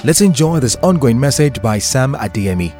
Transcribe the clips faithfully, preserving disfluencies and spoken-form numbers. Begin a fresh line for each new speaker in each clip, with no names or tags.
Let's enjoy this ongoing message by Sam Adeyemi.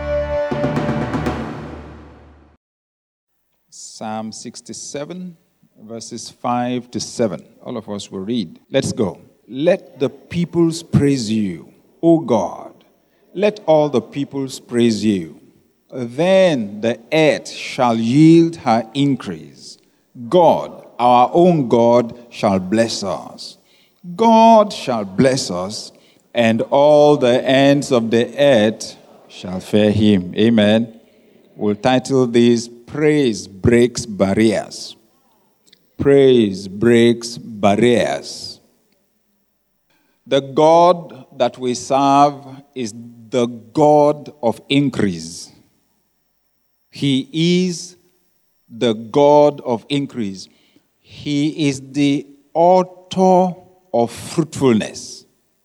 Psalm sixty-seven, verses five to seven. All of us will read. Let's go. Let the peoples praise you, O God. Let all the peoples praise you. Then the earth shall yield her increase. God, our own God, shall bless us. God shall bless us, and all the ends of the earth shall fear him. Amen. We'll title this, Praise Breaks Barriers. Praise breaks barriers. The God that we serve is the God of increase. He is the God of increase. He is the author of fruitfulness.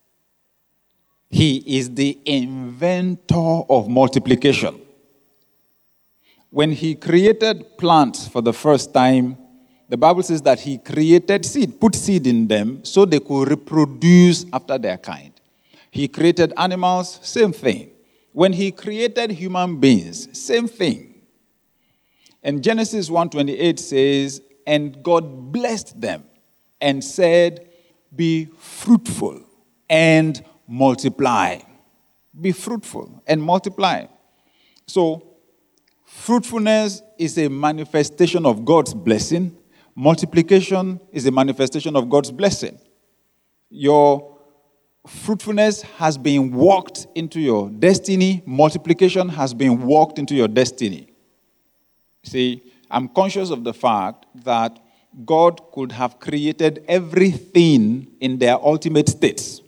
He is the inventor of multiplication. When he created plants for the first time, the Bible says that he created seed, put seed in them so they could reproduce after their kind. He created animals, same thing. When he created human beings, same thing. And Genesis one twenty-eight says, and God blessed them and said, be fruitful and multiply. Be fruitful and multiply. So, fruitfulness is a manifestation of God's blessing. Multiplication is a manifestation of God's blessing. Your fruitfulness has been walked into your destiny. Multiplication has been walked into your destiny. See, I'm conscious of the fact that God could have created everything in their ultimate states.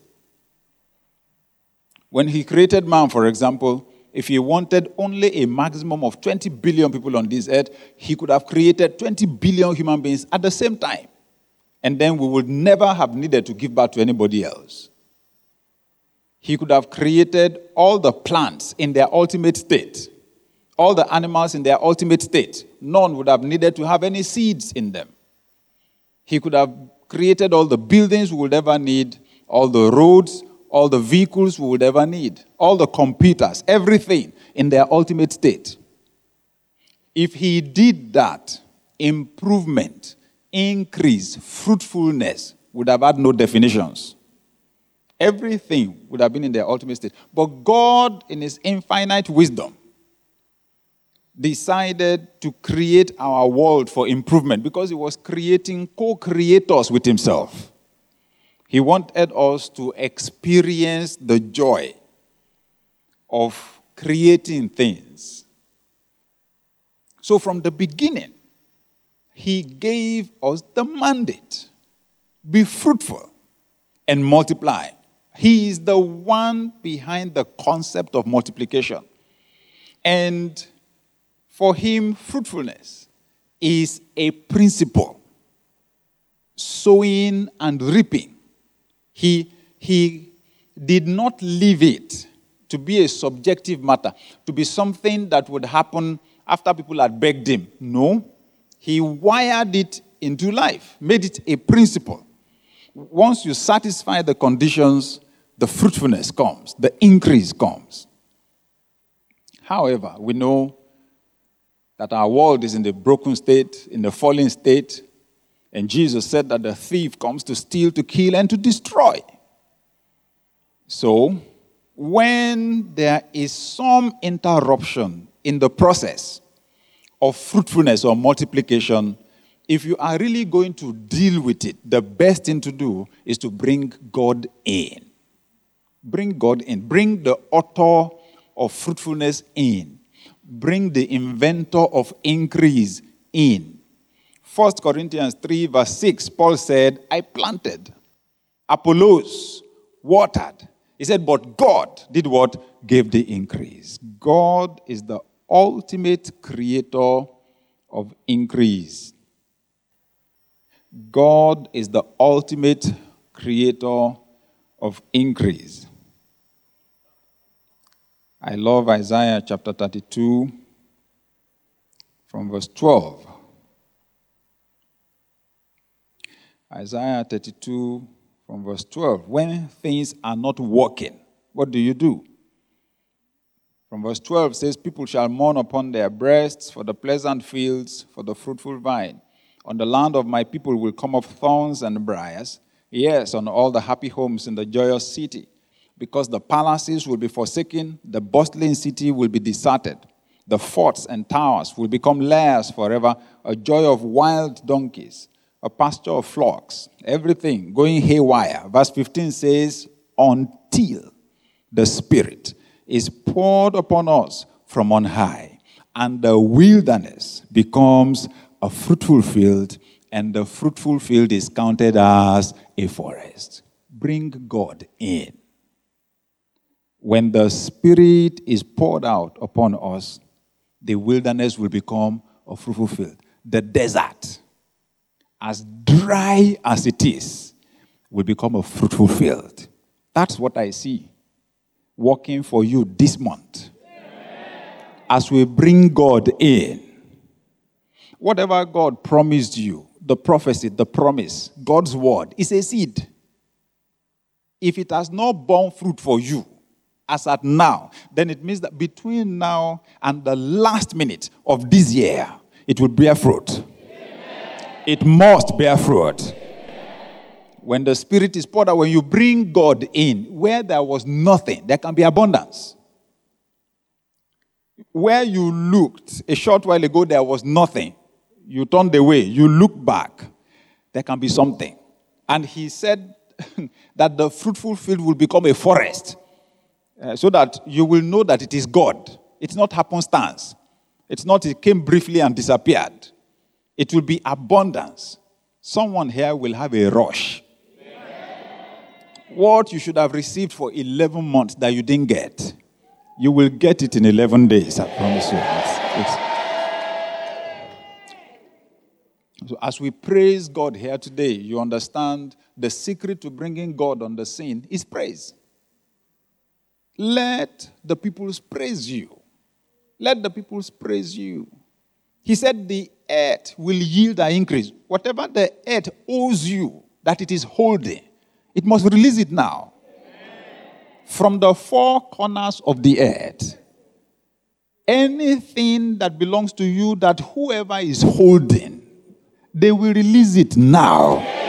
When he created man, for example, if he wanted only a maximum of twenty billion people on this earth, he could have created twenty billion human beings at the same time. And then we would never have needed to give birth to anybody else. He could have created all the plants in their ultimate state, all the animals in their ultimate state. None would have needed to have any seeds in them. He could have created all the buildings we would ever need, all the roads, all the vehicles we would ever need, all the computers, everything in their ultimate state. If he did that, improvement, increase, fruitfulness would have had no definitions. Everything would have been in their ultimate state. But God, in his infinite wisdom, decided to create our world for improvement because he was creating co-creators with himself. He wanted us to experience the joy of creating things. So from the beginning, he gave us the mandate. Be fruitful and multiply. He is the one behind the concept of multiplication. And for him, fruitfulness is a principle. Sowing and reaping. He, he did not leave it to be a subjective matter, to be something that would happen after people had begged him. No. He wired it into life, made it a principle. Once you satisfy the conditions, the fruitfulness comes, the increase comes. However, we know that our world is in the broken state, in the fallen state, and Jesus said that the thief comes to steal, to kill, and to destroy. So, when there is some interruption in the process of fruitfulness or multiplication, if you are really going to deal with it, the best thing to do is to bring God in. Bring God in. Bring the author of fruitfulness in. Bring the inventor of increase in. First Corinthians three verse six, Paul said, I planted, Apollos watered. He said, but God did what? Gave the increase. God is the ultimate creator of increase. God is the ultimate creator of increase. I love Isaiah chapter thirty-two from verse twelve. Isaiah thirty-two from verse twelve. When things are not working, what do you do? From verse twelve says, people shall mourn upon their breasts for the pleasant fields, for the fruitful vine. On the land of my people will come up thorns and briars. Yes, on all the happy homes in the joyous city. Because the palaces will be forsaken, the bustling city will be deserted. The forts and towers will become lairs forever, a joy of wild donkeys, a pasture of flocks, everything going haywire. Verse fifteen says, until the Spirit is poured upon us from on high, and the wilderness becomes a fruitful field, and the fruitful field is counted as a forest. Bring God in. When the Spirit is poured out upon us, the wilderness will become a fruitful field. The desert, as dry as it is, will become a fruitful field. That's what I see working for you this month. As we bring God in, whatever God promised you, the prophecy, the promise, God's word, is a seed. If it has not borne fruit for you, as at now, then it means that between now and the last minute of this year, it will bear fruit. Amen. It must bear fruit. Amen. When the Spirit is poured out, when you bring God in, where there was nothing, there can be abundance. Where you looked a short while ago, there was nothing. You turned away, you look back, there can be something. And he said that the fruitful field will become a forest. Uh, so that you will know that it is God. It's not happenstance. It's not it came briefly and disappeared. It will be abundance. Someone here will have a rush. Amen. What you should have received for eleven months that you didn't get, you will get it in eleven days, I promise you. It's, it's... So as we praise God here today, you understand the secret to bringing God on the scene is praise. Let the peoples praise you. Let the peoples praise you. He said the earth will yield an increase. Whatever the earth owes you, that it is holding, it must release it now. Amen. From the four corners of the earth, anything that belongs to you that whoever is holding, they will release it now. Amen.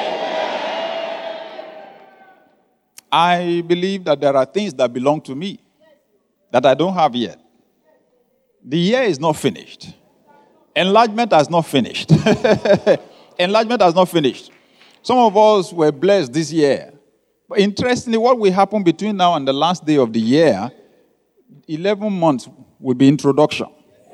I believe that there are things that belong to me that I don't have yet. The year is not finished. Enlargement has not finished. Enlargement has not finished. Some of us were blessed this year. But interestingly, what will happen between now and the last day of the year, eleven months will be introduction.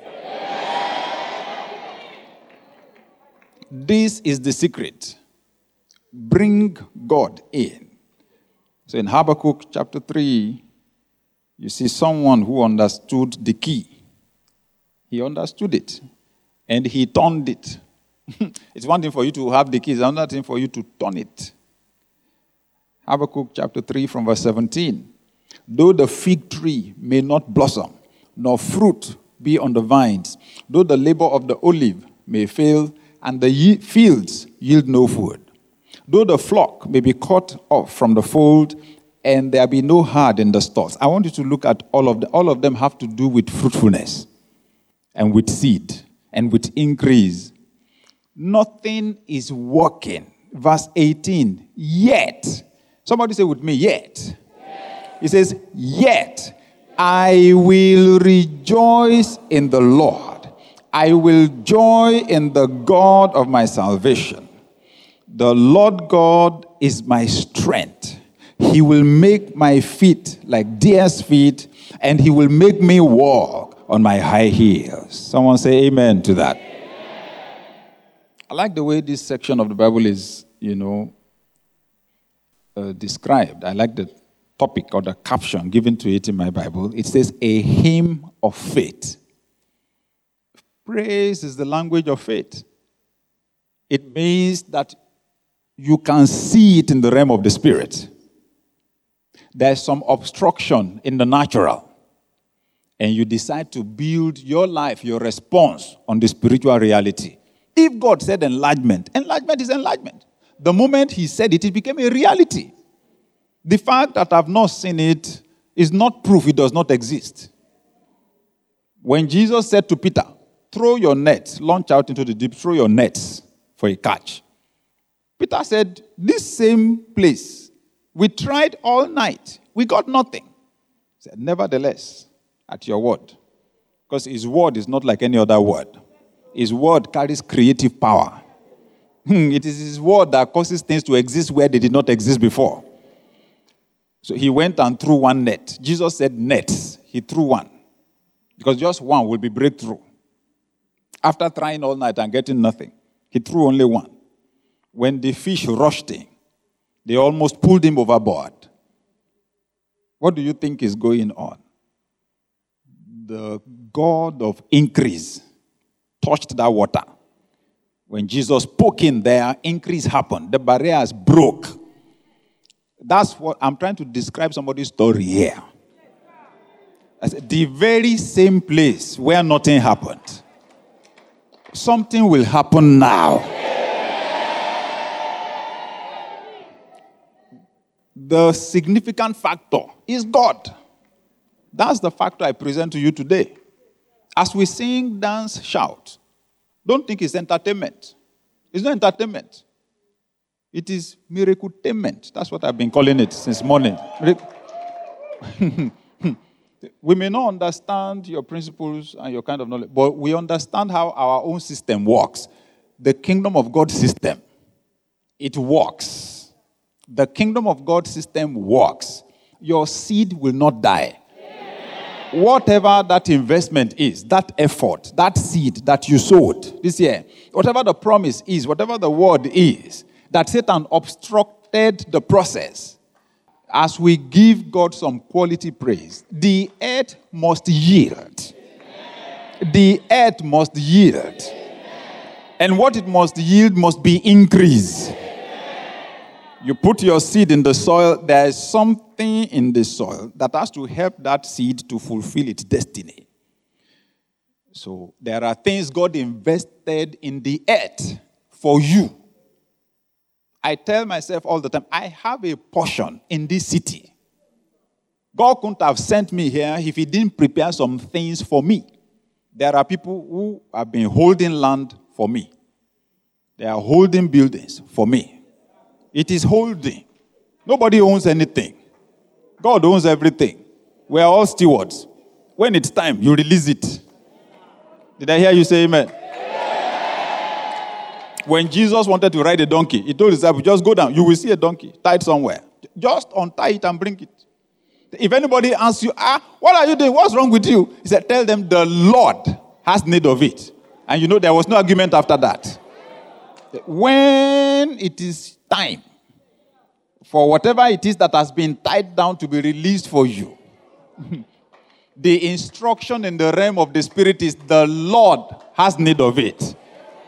This is the secret. Bring God in. So in Habakkuk chapter three, you see someone who understood the key. He understood it. And he turned it. It's one thing for you to have the key. It's another thing for you to turn it. Habakkuk chapter three from verse seventeen. Though the fig tree may not blossom, nor fruit be on the vines, though the labor of the olive may fail, and the ye- fields yield no food, though the flock may be cut off from the fold, and there be no herd in the stalls. I want you to look at all of them. All of them have to do with fruitfulness, and with seed, and with increase. Nothing is working. Verse eighteen, yet. Somebody say with me, yet. Yet. He says, yet I will rejoice in the Lord. I will joy in the God of my salvation. The Lord God is my strength. He will make my feet like deer's feet, and he will make me walk on my high heels. Someone say amen to that. Amen. I like the way this section of the Bible is, you know, uh, described. I like the topic or the caption given to it in my Bible. It says, a hymn of faith. Praise is the language of faith. It means that you can see it in the realm of the spirit. There's some obstruction in the natural. And you decide to build your life, your response on the spiritual reality. If God said enlargement, enlargement is enlargement. The moment he said it, it became a reality. The fact that I've not seen it is not proof it does not exist. When Jesus said to Peter, throw your nets, launch out into the deep, throw your nets for a catch. Peter said, this same place, we tried all night. We got nothing. He said, nevertheless, at your word. Because his word is not like any other word. His word carries creative power. It is his word that causes things to exist where they did not exist before. So he went and threw one net. Jesus said nets. He threw one. Because just one will be breakthrough. After trying all night and getting nothing, he threw only one. When the fish rushed in, they almost pulled him overboard. What do you think is going on? The God of increase touched that water. When Jesus spoke in there, increase happened. The barriers broke. That's what I'm trying to describe somebody's story here. I said, the very same place where nothing happened. Something will happen now. The significant factor is God. That's the factor I present to you today. As we sing, dance, shout, don't think it's entertainment. It's not entertainment. It is miracle-tainment. That's what I've been calling it since morning. We may not understand your principles and your kind of knowledge, but we understand how our own system works. The kingdom of God system, it works. The kingdom of God system works. Your seed will not die. Whatever that investment is, that effort, that seed that you sowed this year, whatever the promise is, whatever the word is, that Satan obstructed the process, as we give God some quality praise, the earth must yield. The earth must yield. And what it must yield must be increase. You put your seed in the soil, there is something in the soil that has to help that seed to fulfill its destiny. So there are things God invested in the earth for you. I tell myself all the time, I have a portion in this city. God couldn't have sent me here if he didn't prepare some things for me. There are people who have been holding land for me. They are holding buildings for me. It is holding. Nobody owns anything. God owns everything. We are all stewards. When it's time, you release it. Did I hear you say amen? When Jesus wanted to ride a donkey, he told his disciples, just go down. You will see a donkey tied somewhere. Just untie it and bring it. If anybody asks you, ah, what are you doing? What's wrong with you? He said, tell them the Lord has need of it. And you know, there was no argument after that. When it is time for whatever it is that has been tied down to be released for you, the instruction in the realm of the spirit is the Lord has need of it.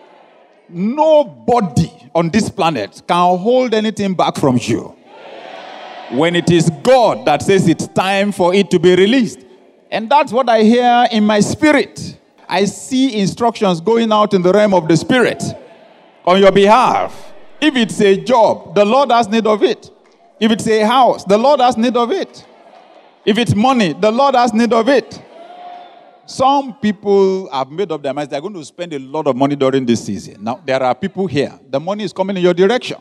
Nobody on this planet can hold anything back from you. When it is God that says it's time for it to be released. And that's what I hear in my spirit. I see instructions going out in the realm of the spirit on your behalf. If it's a job, the Lord has need of it. If it's a house, the Lord has need of it. If it's money, the Lord has need of it. Some people have made up their minds they're going to spend a lot of money during this season. Now, there are people here. The money is coming in your direction.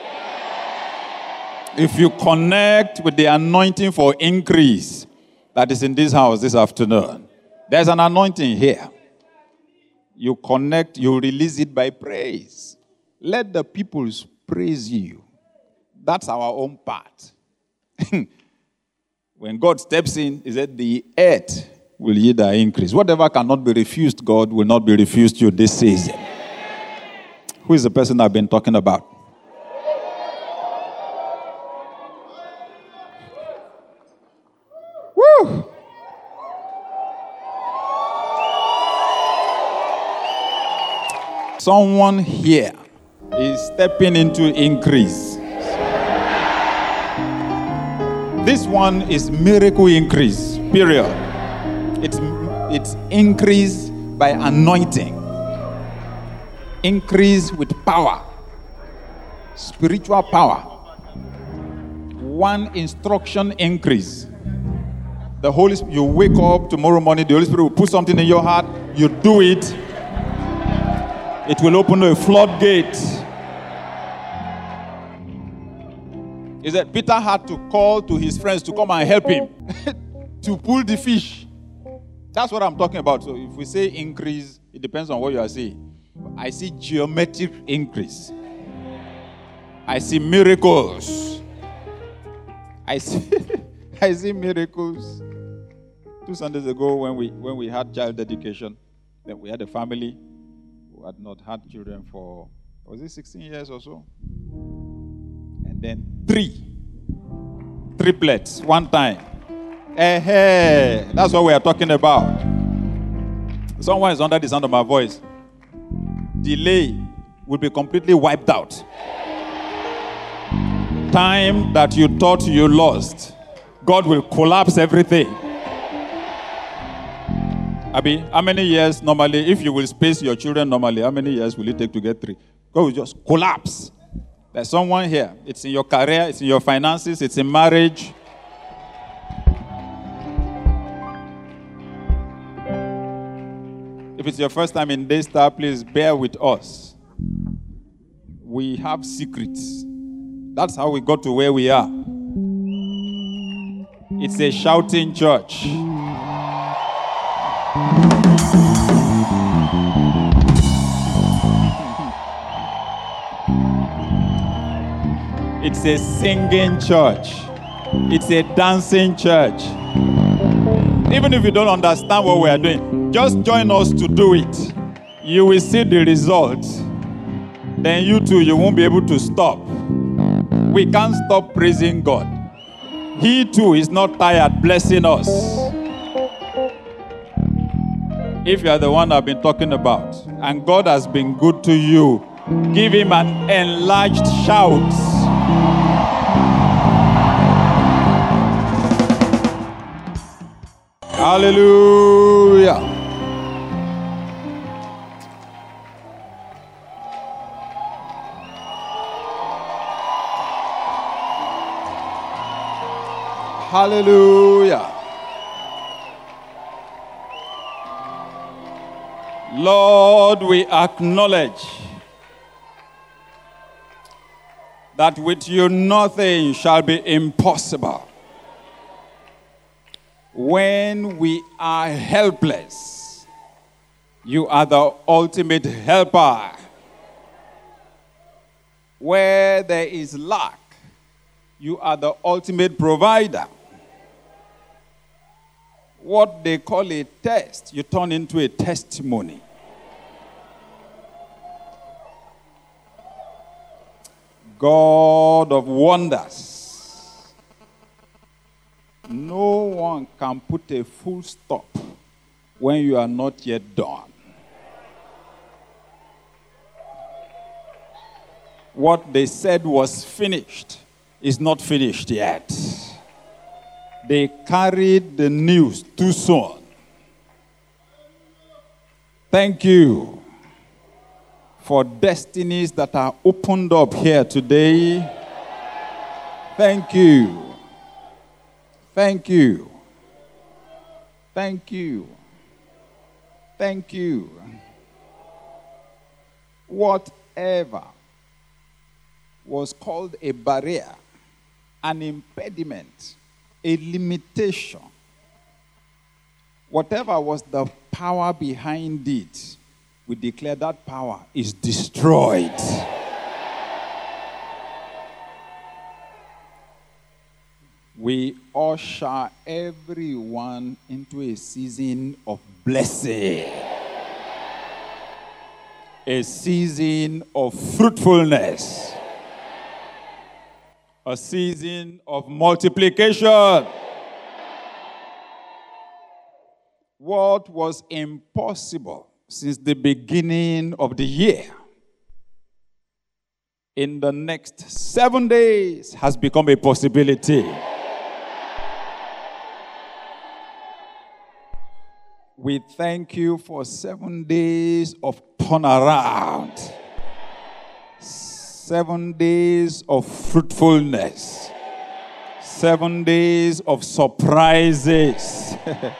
If you connect with the anointing for increase that is in this house this afternoon, there's an anointing here. You connect, you release it by praise. Let the peoples praise you. That's our own part. When God steps in, he said, the earth will yield an increase. Whatever cannot be refused, God will not be refused you this season. Who is the person I've been talking about? Woo! Someone here is stepping into increase. This one is miracle increase, period. It's, it's increase by anointing. Increase with power. Spiritual power. One instruction increase. The Holy Spirit, you wake up tomorrow morning, the Holy Spirit will put something in your heart, you do it. It will open a floodgate. He said Peter had to call to his friends to come and help him to pull the fish. That's what I'm talking about. So if we say increase, it depends on what you are saying. I see geometric increase. I see miracles. I see I see miracles. Two Sundays ago when we when we had child dedication, then we had a family who had not had children for, was it sixteen years or so? And then three triplets one time. Hey, hey, that's what we are talking about. Someone is under the sound of my voice. Delay will be completely wiped out. Time that you thought you lost, God will collapse everything. Abi, how many years normally, if you will space your children normally, how many years will it take to get three? God will just collapse. There's someone here. It's in your career, it's in your finances, it's in marriage. If it's your first time in Daystar, please bear with us. We have secrets. That's how we got to where we are. It's a shouting church. It's a singing church. It's a dancing church. Even if you don't understand what we are doing, just join us to do it. You will see the result. Then you too, you won't be able to stop. We can't stop praising God. He too is not tired blessing us. If you are the one I've been talking about, and God has been good to you, give him an enlarged shout. Hallelujah. Hallelujah. Lord, we acknowledge that with you nothing shall be impossible. When we are helpless, you are the ultimate helper. Where there is lack, you are the ultimate provider. What they call a test, you turn into a testimony. God of wonders. No one can put a full stop when you are not yet done. What they said was finished is not finished yet. They carried the news too soon. Thank you for destinies that are opened up here today. Thank you. Thank you. Thank you. Thank you. Whatever was called a barrier, an impediment, a limitation, whatever was the power behind it, we declare that power is destroyed. We usher everyone into a season of blessing, a season of fruitfulness, a season of multiplication. What was impossible since the beginning of the year, in the next seven days has become a possibility. We thank you for seven days of turnaround, seven days of fruitfulness, Seven days of surprises.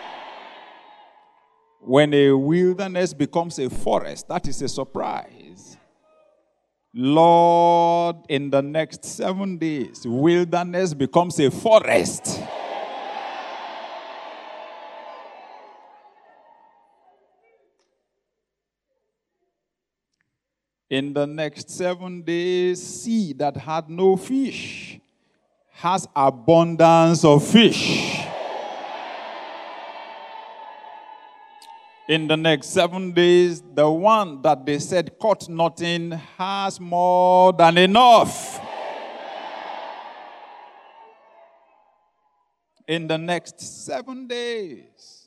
When a wilderness becomes a forest, that is a surprise. Lord, in the next seven days, wilderness becomes a forest. In the next seven days, sea that had no fish has abundance of fish. In the next seven days, the one that they said caught nothing has more than enough. In the next seven days,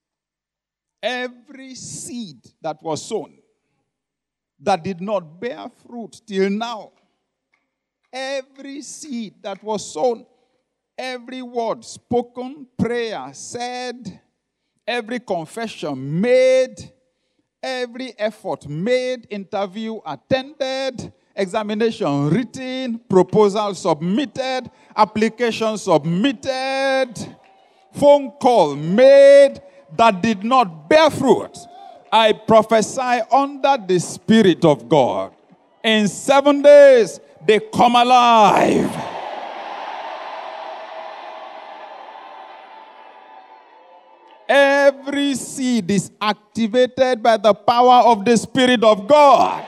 every seed that was sown that did not bear fruit till now, every seed that was sown, every word spoken, prayer said, every confession made, every effort made, interview attended, examination written, proposal submitted, application submitted, phone call made that did not bear fruit, I prophesy under the Spirit of God. In seven days, they come alive. Every seed is activated by the power of the Spirit of God.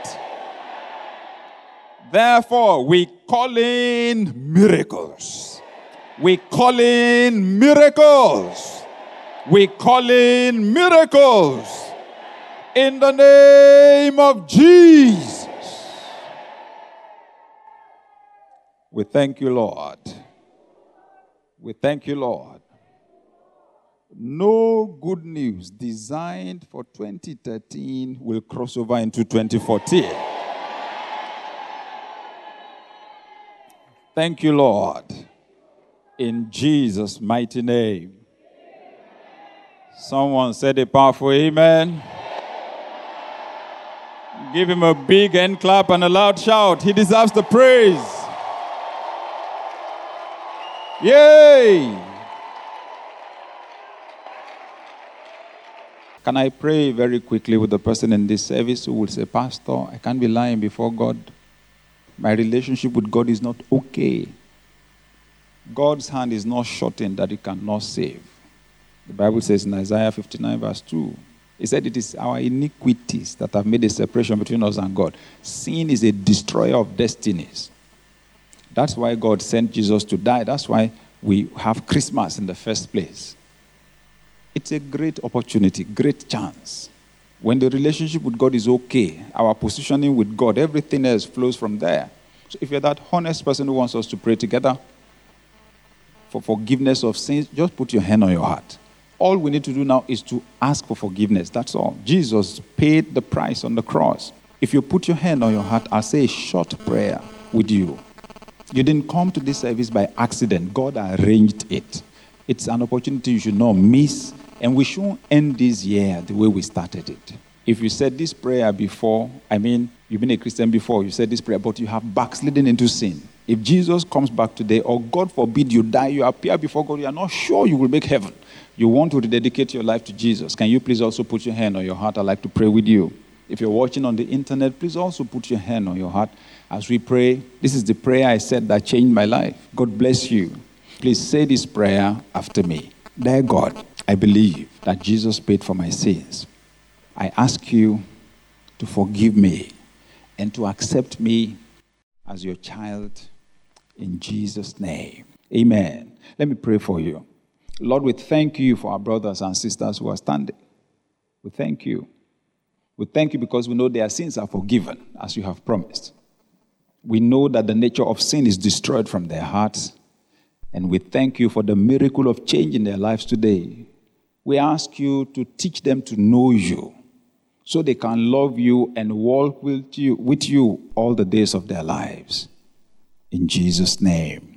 Therefore, we call in miracles. We call in miracles. We call in miracles. In the name of Jesus. We thank you, Lord. We thank you, Lord. No good news designed for twenty thirteen will cross over into twenty fourteen. Thank you, Lord. In Jesus' mighty name. Someone said a powerful amen. Give him a big hand clap and a loud shout. He deserves the praise. Yay! Can I pray very quickly with the person in this service who will say, Pastor, I can't be lying before God. My relationship with God is not okay. God's hand is not shortened that it cannot save. The Bible says in Isaiah fifty-nine verse two, it said it is our iniquities that have made a separation between us and God. Sin is a destroyer of destinies. That's why God sent Jesus to die. That's why we have Christmas in the first place. It's a great opportunity, great chance. When the relationship with God is okay, our positioning with God, everything else flows from there. So if you're that honest person who wants us to pray together for forgiveness of sins, just put your hand on your heart. All we need to do now is to ask for forgiveness. That's all. Jesus paid the price on the cross. If you put your hand on your heart, I'll say a short prayer with you. You didn't come to this service by accident. God arranged it. It's an opportunity you should not miss. And we shouldn't end this year the way we started it. If you said this prayer before, I mean, you've been a Christian before, you said this prayer, but you have backslidden into sin. If Jesus comes back today, or God forbid you die, you appear before God, you are not sure you will make heaven. You want to rededicate your life to Jesus. Can you please also put your hand on your heart? I'd like to pray with you. If you're watching on the internet, please also put your hand on your heart as we pray. This is the prayer I said that changed my life. God bless you. Please say this prayer after me. Dear God, I believe that Jesus paid for my sins. I ask you to forgive me and to accept me as your child in Jesus' name. Amen. Let me pray for you. Lord, we thank you for our brothers and sisters who are standing. We thank you. We thank you because we know their sins are forgiven, as you have promised. We know that the nature of sin is destroyed from their hearts. And we thank you for the miracle of change in their lives today. We ask you to teach them to know you so they can love you and walk with you, with you all the days of their lives. In Jesus' name.